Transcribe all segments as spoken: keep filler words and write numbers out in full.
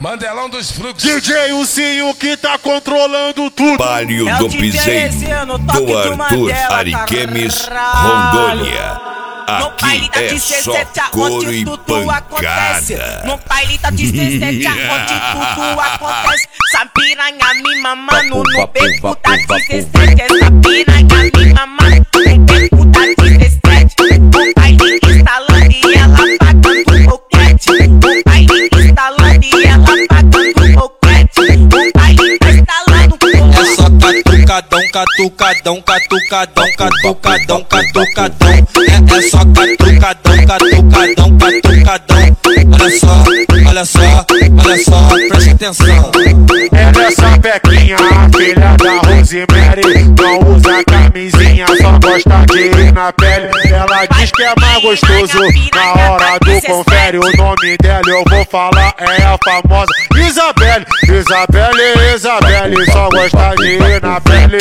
Mandelão dos fluxos. D J Ursinho que tá controlando tudo. Palio do Piseiro, do Arthur Ariquemes, Rondônia. Aqui é só couro e pancada. No baile da dezessete, onde tudo acontece. Essa piranha me mamando no beco da dezessete. Essa piranha me mamando no beco da dezessete. O baile instalando e ela pagando boquete. O baile instalando e ela pagando boquete. O baile instalando. É só catucadão, catucadão, catucadão, catucadão, catucadão. É, é só catucadão, catucadão, catucadão. Olha só, olha só, olha só, preste atenção. É dessa pequinha, a filha da Rosemary. Não usa camisinha, só gosta de ir na pele. Ela diz que é mais gostoso na hora do confere. O nome dela eu vou falar, é a famosa Isabelle. Isabelle, Isabelle, só gosta de ir na pele.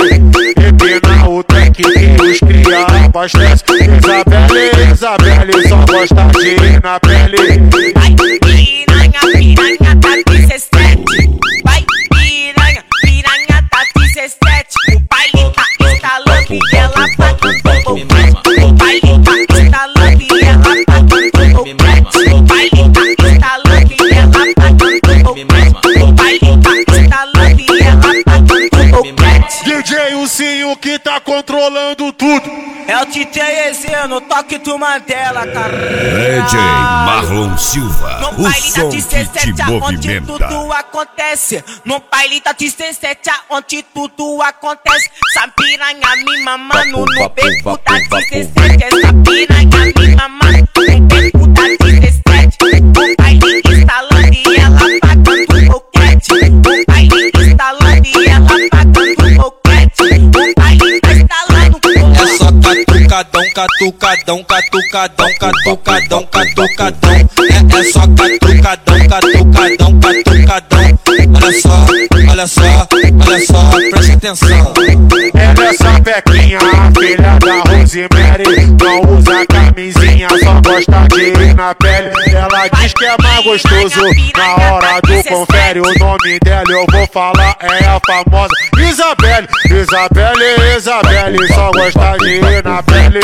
Empina o tanque e os cria abastece. Isabelle, Isabelle, só gosta de ir na pele. Vai piranha, piranha da dezessete. Vai piranha, piranha da dezessete. O baile tá instalando e ela pagando boquete. O baile tá instalando e ela pagando boquete. O baile tá instalando e ela pagando boquete. O baile tá instalando e ela pagando boquete. D J Ursinho que tá controlando tudo. É o D J E Z no toque do Mandela, cara. D J Marlon Silva, No o baile da som que te dezessete, onde movimenta. tudo acontece. No baile da dezessete, onde tudo acontece. Essa piranha me mamando no beco da dezessete. Essa piranha me mamando no beco da dezessete. O baile instalando e ela pagando boquete. O baile instalando e ela pagando boquete. O baile tá instalando. É só catucadão, catucadão, catucadão, catucadão, catucadão. É, é só catucadão, catucadão, catucadão. Olha só, olha só, olha só, preste atenção. É dessa pequinha, a filha da Rosemary. Não usa camisinha, só gosta de ir na pele. Ela diz que é mais gostoso na hora do confere. O nome dela eu vou falar, é a famosa Isabelle. Isabelle, Isabelle, só gosta de ir na pele.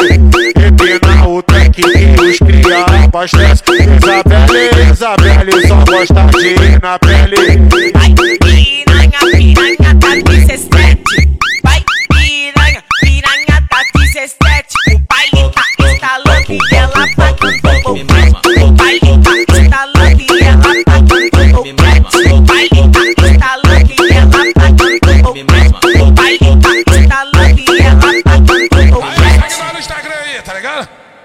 Empina o tanque e os cria abastece. Isabelle, Isabelle, só gosta de ir na pele. Vai piranha, piranha da dezessete. Vai piranha, piranha da dezessete. O baile tá instalando e ela pagando boquete. O baile tá instalando e ela pagando boquete. O baile tá instalando e ela pagando boquete. O baile tá instalando e ela pagando boquete. Aí, segue lá no Instagram aí, tá ligado?